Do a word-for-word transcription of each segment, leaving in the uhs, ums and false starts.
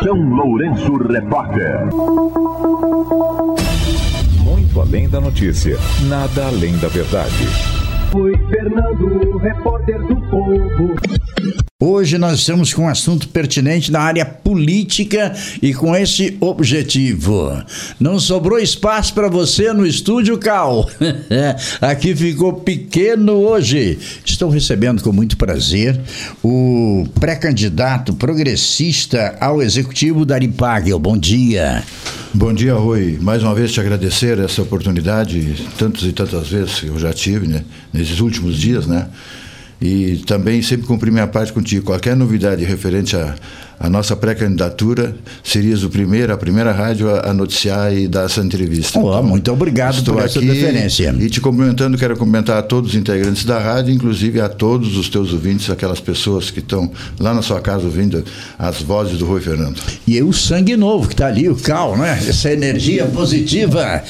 São Lourenço Repórter. Muito além da notícia, nada além da verdade. Foi Fernando, repórter do Povo. Hoje nós estamos com um assunto pertinente na área política e com esse objetivo. Não sobrou espaço para você no estúdio, Cal. Aqui ficou pequeno hoje. Estou recebendo com muito prazer o pré-candidato progressista ao executivo, Dari Pagel. Bom dia. Bom dia, Rui. Mais uma vez te agradecer essa oportunidade, tantas e tantas vezes que eu já tive, né, nesses últimos dias, né? E também sempre cumprir minha parte contigo. Qualquer novidade referente à, à nossa pré-candidatura, serias o primeiro, a primeira rádio a, a noticiar e dar essa entrevista. Oh, então, muito obrigado por essa deferência. E te cumprimentando, quero cumprimentar a todos os integrantes da rádio, inclusive a todos os teus ouvintes, aquelas pessoas que estão lá na sua casa ouvindo as vozes do Rui Fernando. E o sangue novo que está ali, o Cal, né? Essa energia positiva.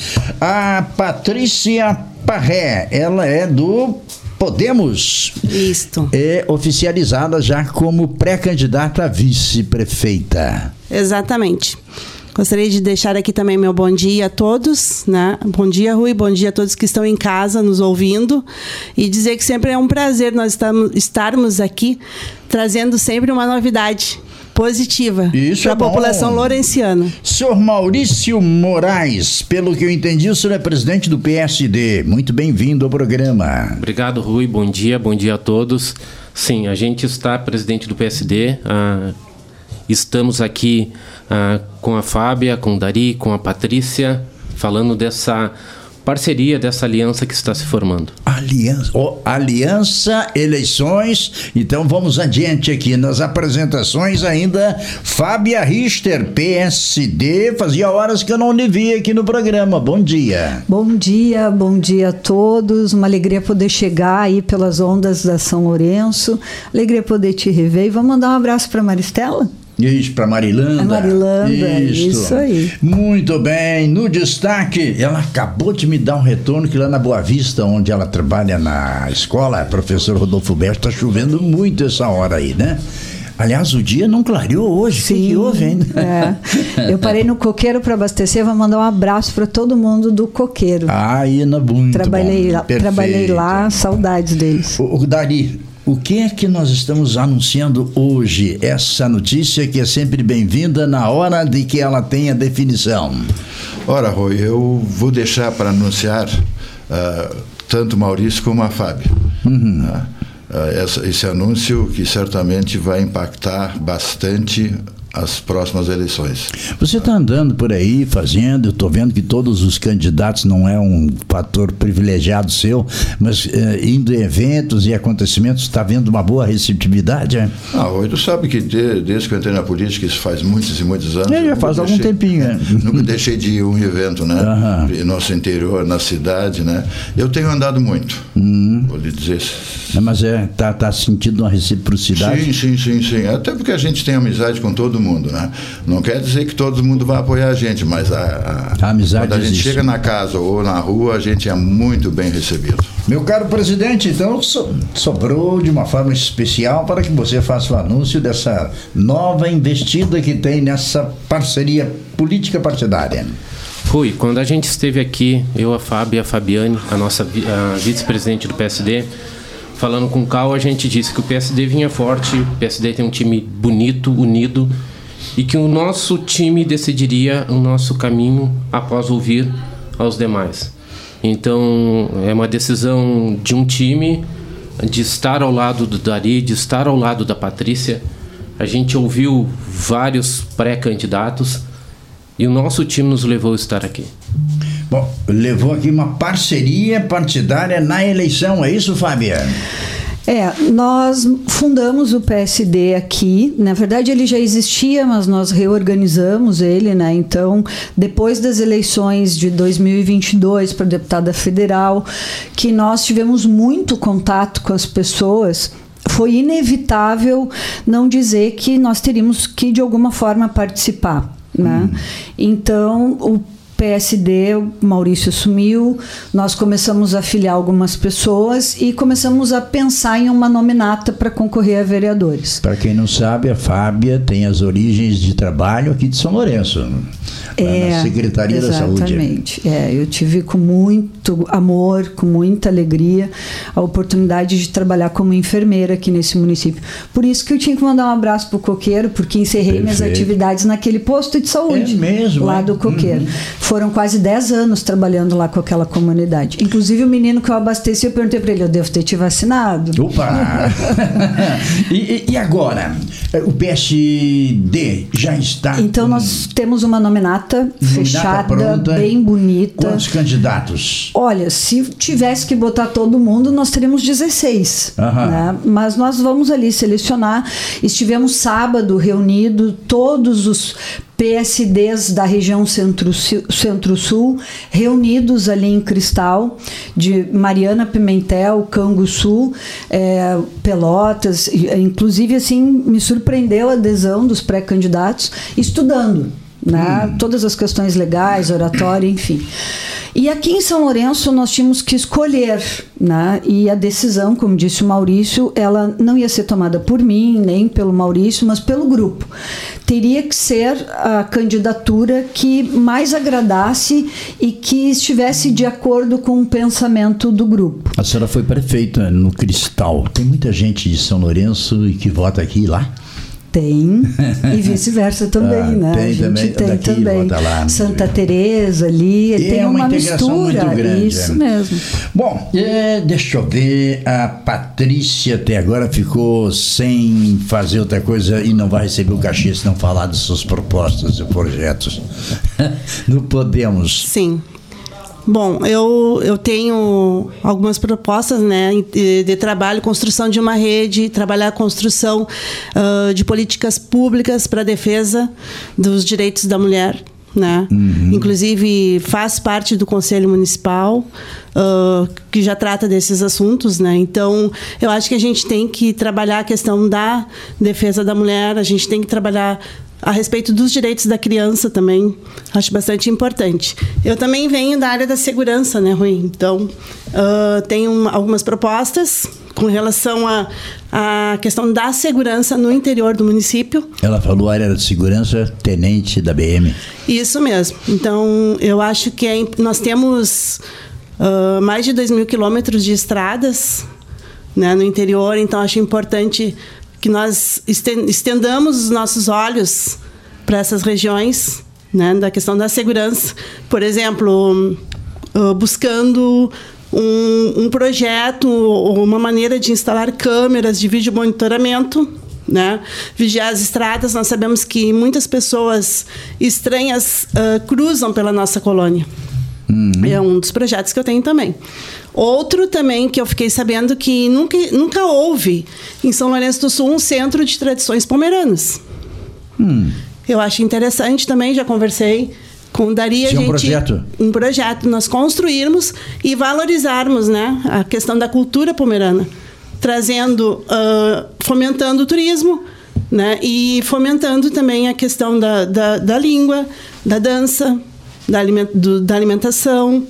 A Patrícia Parré, ela é do Podemos. Isto. É oficializada já como pré-candidata a vice-prefeita. Exatamente. Gostaria de deixar aqui também meu bom dia a todos, né? Bom dia, Rui, bom dia a todos que estão em casa nos ouvindo e dizer que sempre é um prazer nós estamos, estarmos aqui trazendo sempre uma novidade positiva para a população lourenciana. Senhor Maurício Moraes, pelo que eu entendi, o senhor é presidente do P S D. Muito bem-vindo ao programa. Obrigado, Rui. Bom dia, bom dia a todos. Sim, a gente está presidente do P S D. Ah, estamos aqui ah, com a Fábia, com o Dari, com a Patrícia, falando dessa parceria, dessa aliança que está se formando. Aliança, oh, aliança, eleições. Então vamos adiante aqui nas apresentações ainda. Fábia Richter, P S D, fazia horas que eu não lhe vi aqui no programa. Bom dia. Bom dia, bom dia a todos. Uma alegria poder chegar aí pelas ondas da São Lourenço. Alegria poder te rever. E vamos mandar um abraço para Maristela? Isso, para Marilanda. A Marilanda, isso. isso aí. Muito bem. No destaque, ela acabou de me dar um retorno que lá na Boa Vista, onde ela trabalha na escola, professor Rodolfo Berto, está chovendo muito essa hora aí, né? Aliás, o dia não clareou hoje. Sim, o que, que houve ainda? É. Eu parei no Coqueiro para abastecer. Vou mandar um abraço para todo mundo do Coqueiro. Ah, Ina, muito trabalhei bom. Lá, trabalhei lá, saudades deles. O, o Dari, o que é que nós estamos anunciando hoje? Essa notícia que é sempre bem-vinda na hora de que ela tenha definição. Ora, Rui, eu vou deixar para anunciar uh, tanto o Maurício como a Fábia. Uhum. Uh, uh, essa, esse anúncio que certamente vai impactar bastante as próximas eleições. Você está andando por aí fazendo, eu estou vendo que todos os candidatos, não é um fator privilegiado seu, mas eh, indo em eventos e acontecimentos, está vendo uma boa receptividade? É? Ah, hoje tu sabe que de, desde que eu entrei na política, isso faz muitos e muitos anos. É, já faz algum deixei, tempinho. É. Nunca deixei de ir a um evento, né? Uhum. Nosso interior, na cidade, né? Eu tenho andado muito, uhum. vou lhe dizer. É, mas é, tá, tá sentindo uma reciprocidade? Sim, sim, sim, sim. Até porque a gente tem amizade com todo mundo, né? Não quer dizer que todo mundo vai apoiar a gente, mas a, a, a amizade quando a gente existe. Chega na casa ou na rua, a gente é muito bem recebido. Meu caro presidente, então so, sobrou de uma forma especial para que você faça o anúncio dessa nova investida que tem nessa parceria política partidária. Fui, quando a gente esteve aqui, eu, a Fábia e a Fabiane, a nossa a vice-presidente do P S D, falando com o Cal, a gente disse que o P S D vinha forte, o P S D tem um time bonito, unido, e que o nosso time decidiria o nosso caminho após ouvir aos demais. Então, é uma decisão de um time, de estar ao lado do Dari, de estar ao lado da Patrícia. A gente ouviu vários pré-candidatos e o nosso time nos levou a estar aqui. Bom, levou aqui uma parceria partidária na eleição, é isso, Fabiana? É, nós fundamos o P S D aqui, na verdade ele já existia, mas nós reorganizamos ele, né? Então, depois das eleições de dois mil e vinte e dois para deputada federal, que nós tivemos muito contato com as pessoas, foi inevitável não dizer que nós teríamos que, de alguma forma, participar, né? Hum. Então, o P S D, o Maurício assumiu, nós começamos a filiar algumas pessoas e começamos a pensar em uma nominata para concorrer a vereadores. Para quem não sabe, a Fábia tem as origens de trabalho aqui de São Lourenço, é, na Secretaria da Saúde. Exatamente. É, eu tive com muito amor, com muita alegria, a oportunidade de trabalhar como enfermeira aqui nesse município. Por isso que eu tinha que mandar um abraço para o Coqueiro, porque encerrei Perfeito. minhas atividades naquele posto de saúde. É mesmo, lá é? do Coqueiro. Uhum. Foram quase dez anos trabalhando lá com aquela comunidade. Inclusive, o menino que eu abasteci, eu perguntei para ele, eu devo ter te vacinado? Opa! e, e agora? O P S D já está... Então, com... nós temos uma nominata, nominata fechada, pronta. bem bonita. Quantos candidatos? Olha, se tivesse que botar todo mundo, nós teríamos dezesseis. Aham. Né? Mas nós vamos ali selecionar. Estivemos sábado reunidos, todos os P S Ds da região Centro-Sul, reunidos ali em Cristal, de Mariana Pimentel, Canguçu, é, Pelotas, inclusive assim, me surpreendeu a adesão dos pré-candidatos, estudando, né? Hum. Todas as questões legais, oratória, enfim. E aqui em São Lourenço nós tínhamos que escolher, né? E a decisão, como disse o Maurício, ela não ia ser tomada por mim, nem pelo Maurício, mas pelo grupo. Teria que ser a candidatura que mais agradasse e que estivesse de acordo com o pensamento do grupo. A senhora foi prefeita no Cristal. Tem muita gente de São Lourenço e que vota aqui e lá? Tem, e vice-versa também, ah, né? Tem, a gente também, tem daqui, também lá, Santa Teresa ali, e tem é uma, uma integração mistura, muito grande, isso é. mesmo. Bom, é, deixa eu ver, a Patrícia até agora ficou sem fazer outra coisa e não vai receber o cachê se não falar das suas propostas e projetos. Não podemos. Sim. Bom, eu, eu tenho algumas propostas, né, de, de trabalho, construção de uma rede, trabalhar a construção uh, de políticas públicas para a defesa dos direitos da mulher. Né? Uhum. Inclusive, faz parte do Conselho Municipal, uh, que já trata desses assuntos. Né? Então, eu acho que a gente tem que trabalhar a questão da defesa da mulher, a gente tem que trabalhar a respeito dos direitos da criança também, acho bastante importante. Eu também venho da área da segurança, né, Rui? Então, uh, tenho uma, algumas propostas com relação à a, a questão da segurança no interior do município. Ela falou área de segurança, tenente da B M. Isso mesmo. Então, eu acho que é, nós temos uh, mais de dois mil quilômetros de estradas, né, no interior, então acho importante que nós estendamos os nossos olhos para essas regiões, né, da questão da segurança. Por exemplo, uh, buscando um, um projeto ou uma maneira de instalar câmeras de vídeo monitoramento, né, vigiar as estradas. Nós sabemos que muitas pessoas estranhas uh, cruzam pela nossa colônia. Uhum. É um dos projetos que eu tenho também. Outro também que eu fiquei sabendo que nunca, nunca houve em São Lourenço do Sul um centro de tradições pomeranas. Hum. Eu acho interessante também, já conversei com Daria. Isso a gente, é um projeto? Um projeto, nós construirmos e valorizarmos, né, a questão da cultura pomerana, trazendo, uh, fomentando o turismo, né, e fomentando também a questão da, da, da língua, da dança, da, aliment, do, da alimentação.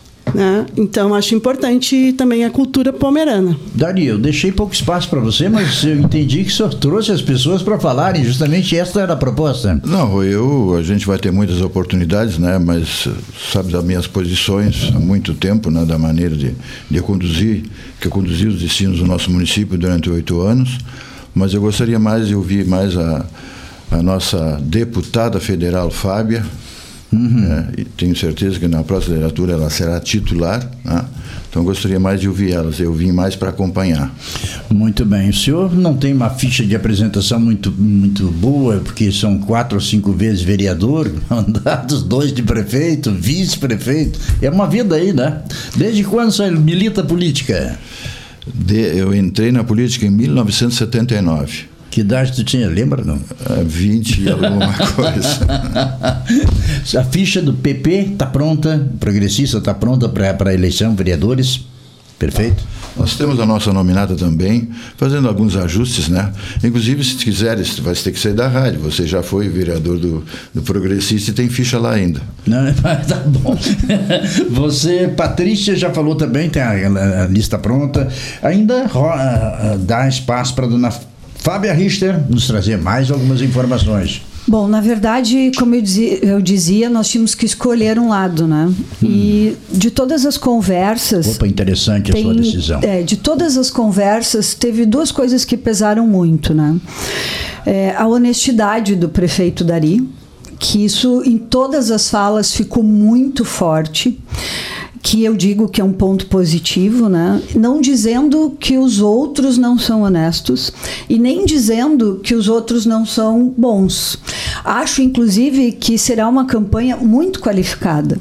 Né? Então, acho importante também a cultura pomerana. Daria, eu deixei pouco espaço para você, mas eu entendi que o senhor trouxe as pessoas para falarem, justamente essa era a proposta. Não, eu, a gente vai ter muitas oportunidades, né? Mas sabe das minhas posições há muito tempo, né? Da maneira de, de conduzir, que eu conduzi os destinos do nosso município durante oito anos, mas eu gostaria mais de ouvir mais a, a nossa deputada federal, Fábia. Uhum. É, e tenho certeza que na próxima legislatura ela será titular, né? Então gostaria mais de ouvir elas, eu vim mais para acompanhar. Muito bem, o senhor não tem uma ficha de apresentação muito, muito boa, porque são quatro ou cinco vezes vereador, mandados, dois de prefeito, vice-prefeito, é uma vida aí, né? Desde quando você milita política? De, eu entrei na política em mil novecentos e setenta e nove. Que idade tu tinha, lembra não? vinte e alguma coisa. A ficha do P P está pronta, progressista está pronta para a eleição, vereadores, perfeito? Nós temos a nossa nominata também, fazendo alguns ajustes, né? Inclusive, se quiseres, vai ter que sair da rádio. Você já foi vereador do, do Progressista e tem ficha lá ainda. Não, tá bom. Você, Patrícia, já falou também, tem a, a lista pronta. Ainda uh, dá espaço para a dona Fábia Richter nos trazer mais algumas informações. Bom, na verdade, como eu dizia, eu dizia, nós tínhamos que escolher um lado, né? Hum. E de todas as conversas... Opa, interessante tem, a sua decisão. É, de todas as conversas, teve duas coisas que pesaram muito, né? É, a honestidade do prefeito Dari, que isso em todas as falas ficou muito forte, que eu digo que é um ponto positivo, né? Não dizendo que os outros não são honestos e nem dizendo que os outros não são bons. Acho, inclusive, que será uma campanha muito qualificada,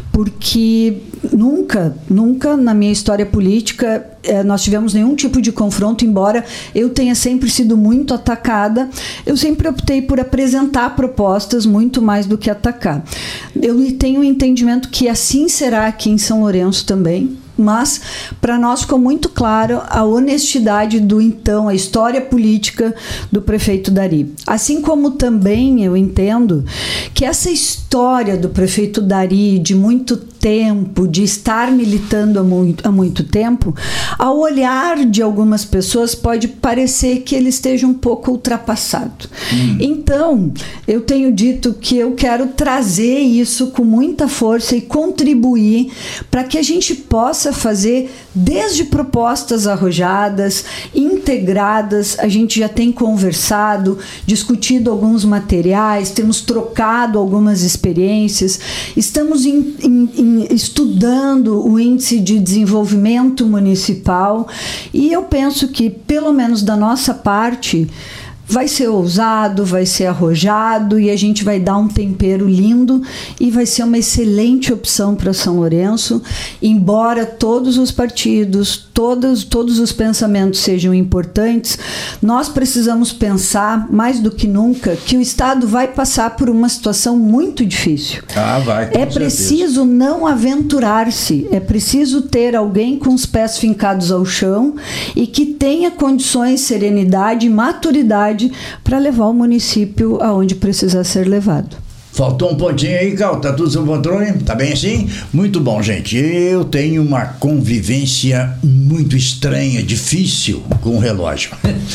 porque nunca, nunca na minha história política eh, nós tivemos nenhum tipo de confronto, embora eu tenha sempre sido muito atacada. Eu sempre optei por apresentar propostas muito mais do que atacar. Eu tenho o entendimento que assim será aqui em São Lourenço também. Mas, para nós ficou muito claro a honestidade do então, a história política do prefeito Dari. Assim como também eu entendo que essa história do prefeito Dari de muito tempo, de estar militando há muito, há muito tempo, ao olhar de algumas pessoas pode parecer que ele esteja um pouco ultrapassado. Hum. Então, eu tenho dito que eu quero trazer isso com muita força e contribuir para que a gente possa fazer desde propostas arrojadas, integradas. A gente já tem conversado, discutido alguns materiais, temos trocado algumas experiências, estamos em, em, em, estudando o índice de desenvolvimento municipal e eu penso que, pelo menos da nossa parte, vai ser ousado, vai ser arrojado e a gente vai dar um tempero lindo e vai ser uma excelente opção para São Lourenço, embora todos os partidos, todos, todos os pensamentos sejam importantes, nós precisamos pensar, mais do que nunca, que o Estado vai passar por uma situação muito difícil. Ah, vai, com é certeza. Preciso não aventurar-se, é preciso ter alguém com os pés fincados ao chão e que tenha condições, serenidade e maturidade para levar o município aonde precisa ser levado. Faltou um pontinho aí, Cal, tá tudo sob controle? Tá bem assim? Muito bom, gente. Eu tenho uma convivência muito estranha, difícil com o relógio.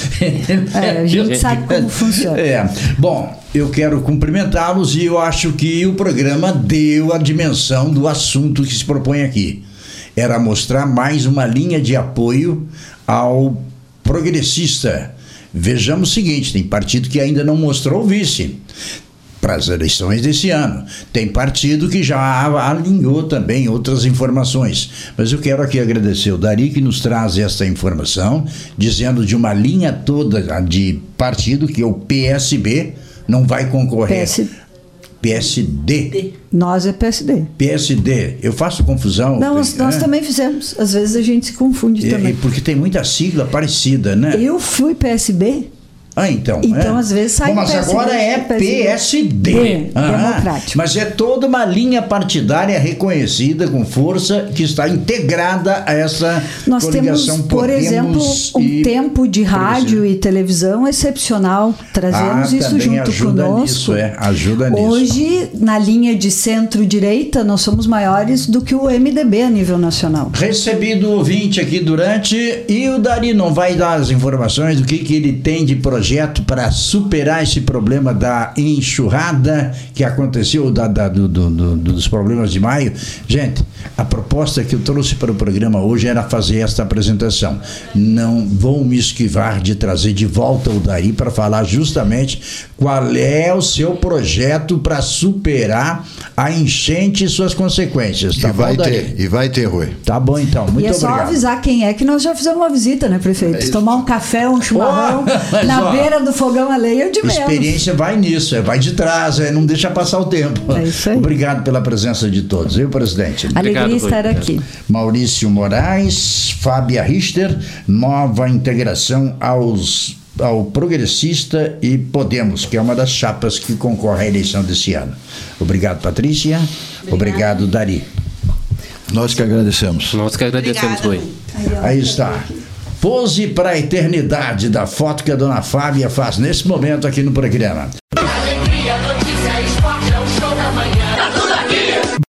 É, a gente sabe como funciona. É. Bom, eu quero cumprimentá-los e eu acho que o programa deu a dimensão do assunto que se propõe aqui. Era mostrar mais uma linha de apoio ao progressista. Vejamos o seguinte, tem partido que ainda não mostrou o vice para as eleições desse ano. Tem partido que já alinhou também outras informações. Mas eu quero aqui agradecer o Dari que nos traz esta informação, dizendo de uma linha toda de partido que o P S B não vai concorrer. P S... P S D. D. Nós é P S D. P S D. Eu faço confusão. Não, nós, nós é? também fizemos. Às vezes a gente se confunde e, também. Porque tem muita sigla parecida, né? Eu fui P S B. Ah, então. Então, é. às vezes sai Bom, mas P S D, agora é P S D. D, ah, democrático. Mas é toda uma linha partidária reconhecida com força que está integrada a essa Nós coligação temos, por Podemos exemplo, um tempo de rádio e televisão excepcional. Trazemos ah, isso junto ajuda conosco. Nisso, é, ajuda nisso. Hoje, na linha de centro-direita, nós somos maiores do que o M D B a nível nacional. Recebido o ouvinte aqui durante, e o Dari não vai dar as informações do que, que ele tem de projeto para superar esse problema da enxurrada que aconteceu, da, da, do, do, do, dos problemas de maio. Gente, a proposta que eu trouxe para o programa hoje era fazer esta apresentação. Não vou me esquivar de trazer de volta o Dari para falar justamente qual é o seu projeto para superar a enchente e suas consequências. Tá e, bom, vai Dari? ter, e vai ter, Rui. Tá bom, então. Muito obrigado. E é só obrigado. avisar quem é que nós já fizemos uma visita, né, prefeito? É Tomar um café, um chimarrão oh, na ó, beira do fogão a lenha de menos. Experiência vai nisso, é, vai de trás, é, não deixa passar o tempo. É isso aí. Obrigado pela presença de todos. Eu, presidente. Alegria Obrigado, estar Rui. aqui. Maurício Moraes, Fábia Richter, nova integração aos, ao Progressista e Podemos, que é uma das chapas que concorre à eleição desse ano. Obrigado, Patrícia. Obrigado, Obrigado Dari. Nós que agradecemos. Nós que agradecemos, Rui. Aí está. Pose para a eternidade da foto que a dona Fábia faz nesse momento aqui no programa.